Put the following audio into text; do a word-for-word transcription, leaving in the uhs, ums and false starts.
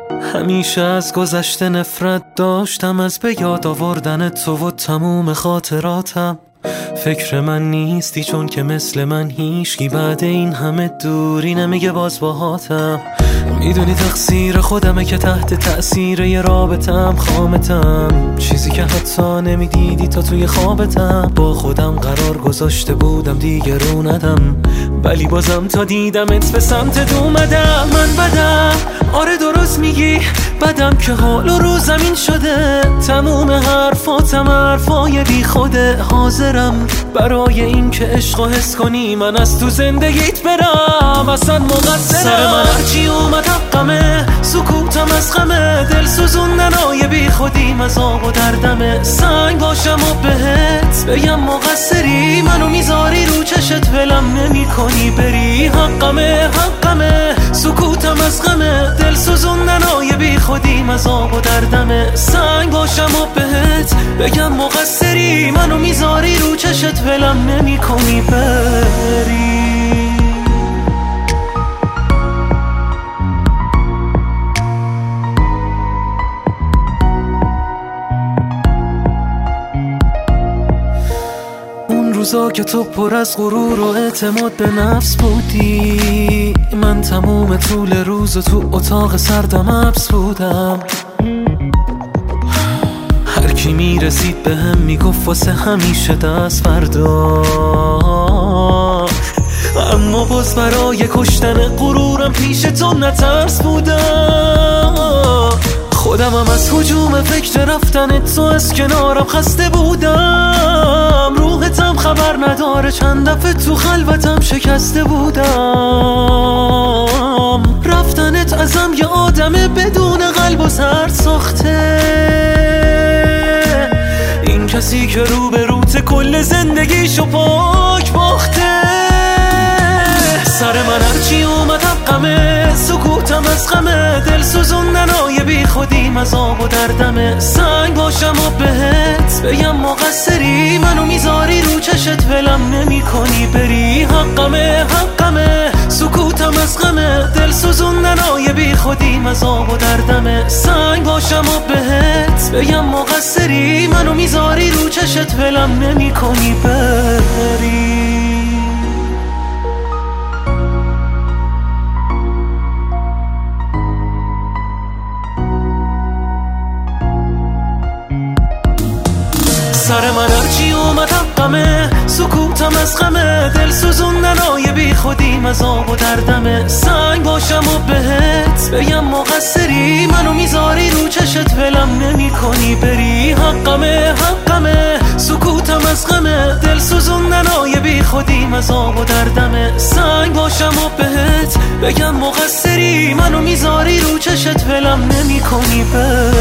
همیشه از گذشته نفرت داشتم، از به یاد آوردن تو و تموم خاطراتم. فکر من نیستی چون که مثل من هیچکی بعد این همه دوری نمیگه باز باهاتم. میدونی تقصیر خودمه که تحت تأثیر یه رابطم خامتم، چیزی که حتی نمیدیدی تا توی خوابتم. با خودم قرار گذاشته بودم دیگه رو ندم، ولی بازم تا دیدمت به سمتت اومدم. من بدم، آره درست میگی، بدم که حال و رو زمین شده. تموم حرفاتم حرفای بی خوده. حاضرم برای این که عشق و حس کنی من از تو زندگیت برم. اصلا مقصرم، سر من هرچی اومد حقمه. سکوتم از غمه، دل سوزوندنای بی خودیم از آب و دردمه. سنگ باشم و بهت بگم مقصری، منو میذاری رو چشت ولم نمی کنی بری. حقمه حقمه، سکوتم از غمه، دل سوزوندنای بی خودیم از آب و دردمه. سنگ باشم و بهت بگم مقصری، منو میذاری رو چشت ولم نمی کنی بری. روزا که تو پر از غرور و اعتماد به نفس بودی، من تموم طول روز تو اتاق سردم حبس بودم. هر کی میرسید به هم میگفت واسه همیشه دست بردار، اما باز برای کشتن غرورم پیش تو نترس بودم. خودم هم از هجوم فکر رفتن تو از کنارم خسته بودم. روحتم خبر نداره چند دفعه تو خلوتم شکسته بودم. رفتنت ازم یه آدم بدون قلب و سر ساخته، این کسی که رو به روت کل زندگیشو پاک باخته. سر من هرچی اومد حقمه، سکوتم از غمه، دل سوزوندنای بی خودیم از آب و دردمه. سنگ باشم و بهت بگم مقصری، منو میذاری رو چشت ولم نمی کنی بری. حقمه حقمه، سکوتم از غمه، دل سوزوندنای بی خودیم از آب و دردمه. سنگ باشم و بهت بگم مقصری، منو میذاری رو چشت ولم نمی کنی بری. سر من هرچی اومد حقمه، سکوتم از غمه، دل سوزوندنای بی خودیم از آب و دردمه. سنگ باشم و بهت بگم مقصری، منو میذاری رو چشت ولم نمی کنی بری. حقمه حقمه، سکوتم از غمه، دل سوزوندنای بی خودیم از آب و دردمه. سنگ باشم و بهت بگم مقصری، منو میذاری رو چشت ولم نمی کنی بری.